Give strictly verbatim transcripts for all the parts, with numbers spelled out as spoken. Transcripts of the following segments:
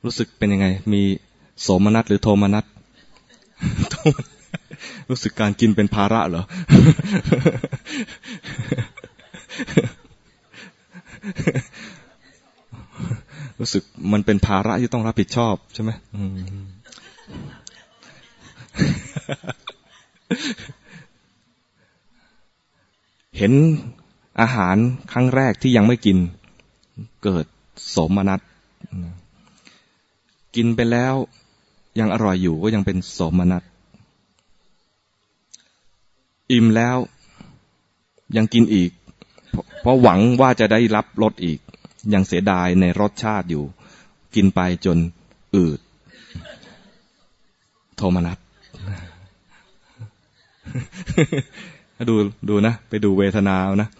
รู้สึกเป็นยังไงมีโสมนัสหรือโทมนัสรู้สึกการกินเป็นภาระเหรอรู้สึกมันเป็นภาระที่ต้องรับผิดชอบใช่ไหมเห็นอาหารครั้งแรกที่ยังไม่กินเกิดโสมนัสกินไปแล้วยังอร่อยอยู่ก็ยังเป็นโสมนัสอิ่มแล้วยังกินอีกเพราะหวังว่าจะได้รับรสอีกยังเสียดายในรสชาติอยู่กินไปจนอืดโทมนัสดูดูนะไปดูเวทนาเอานะ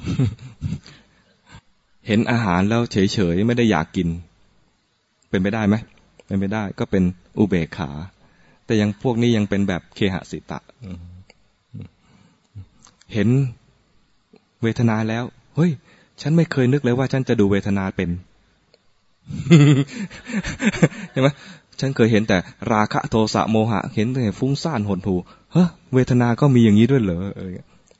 เห็นอาหารแล้วเฉยๆไม่ได้อยากกินเป็นไปได้ไหมเป็นไปได้ก็เป็นอุเบกขาแต่ยังพวกนี้ยังเป็นแบบเคหสิตะเห็นเวทนาแล้วเฮ้ยฉันไม่เคยนึกเลยว่าฉันจะดูเวทนาเป็นใช่ไหมฉันเคยเห็นแต่ราคะโทสะโมหะเห็นแต่ฟุ้งซ่านหดหู่เฮ้ยเวทนาก็มีอย่างนี้ด้วยเหรอเออ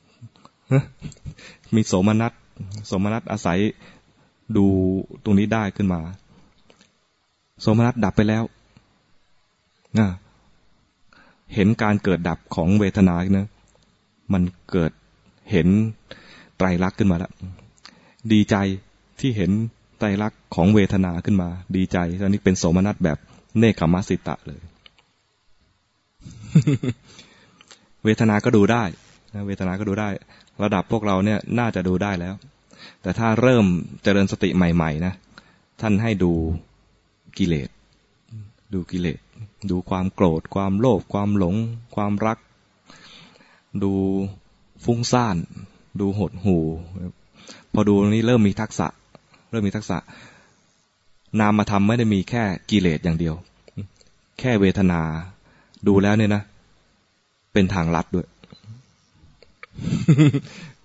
มีโสมนัสโสมนัสอาศัยดูตรงนี้ได้ขึ้นมาโสมนัสดับไปแล้วนะเห็นการเกิดดับของเวทนานะมันเกิดเห็นไตรลักษณ์ขึ้นมาแล้วดีใจที่เห็นไตรลักษณ์ของเวทนาขึ้นมาดีใจตอนนี้เป็นโสมนัสแบบเนคขมสิตะเลย เวทนาก็ดูได้เวทนาก็ดูได้ระดับพวกเราเนี่ยน่าจะดูได้แล้วแต่ถ้าเริ่มเจริญสติใหม่ๆนะท่านให้ดูกิเลสดูกิเลสดูความโกรธความโลภความหลงความรักดูฟุ้งซ่านดูหดหู่พอดูตรงนี้เริ่มมีทักษะเริ่มมีทักษะนามธรรมไม่ได้มีแค่กิเลสอย่างเดียวแค่เวทนาดูแล้วเนี่ยนะเป็นทางลัดด้วย